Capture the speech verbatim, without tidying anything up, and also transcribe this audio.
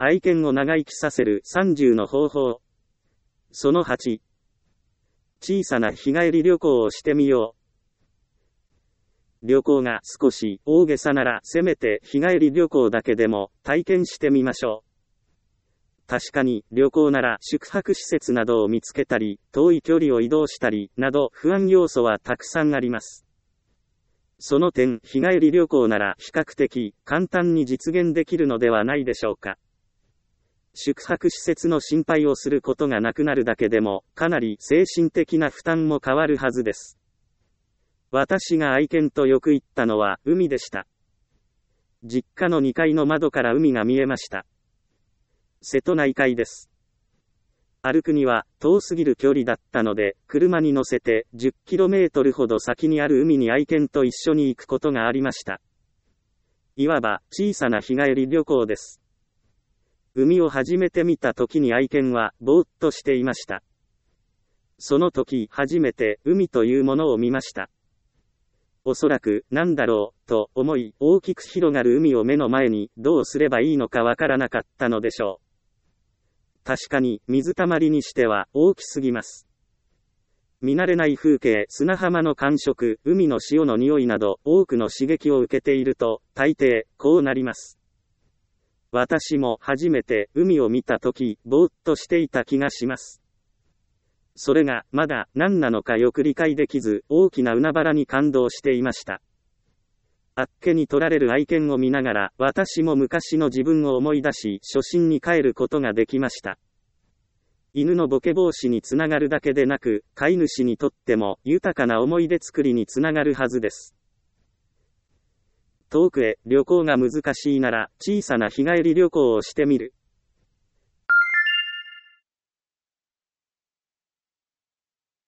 愛犬を長生きさせるさんじゅうの方法。そのはち。小さな日帰り旅行をしてみよう。旅行が少し大げさならせめて日帰り旅行だけでも体験してみましょう。確かに旅行なら宿泊施設などを見つけたり、遠い距離を移動したりなど不安要素はたくさんあります。その点、日帰り旅行なら比較的簡単に実現できるのではないでしょうか。宿泊施設の心配をすることがなくなるだけでも、かなり精神的な負担も変わるはずです。私が愛犬とよく行ったのは海でした。実家のにかいの窓から海が見えました。瀬戸内海です。歩くには遠すぎる距離だったので、車に乗せてじゅっキロメートルほど先にある海に愛犬と一緒に行くことがありました。いわば小さな日帰り旅行です。海を初めて見た時に愛犬はぼーっとしていました。その時初めて海というものを見ました。おそらくなんだろうと思い、大きく広がる海を目の前にどうすればいいのかわからなかったのでしょう。確かに水たまりにしては大きすぎます。見慣れない風景、砂浜の感触、海の潮の匂いなど多くの刺激を受けていると大抵こうなります。私も初めて海を見たとき、ぼーっとしていた気がします。それがまだ何なのかよく理解できず、大きな海原に感動していました。あっけに取られる愛犬を見ながら、私も昔の自分を思い出し、初心に帰ることができました。犬のボケ防止につながるだけでなく、飼い主にとっても豊かな思い出作りにつながるはずです。遠くへ旅行が難しいなら、小さな日帰り旅行をしてみる。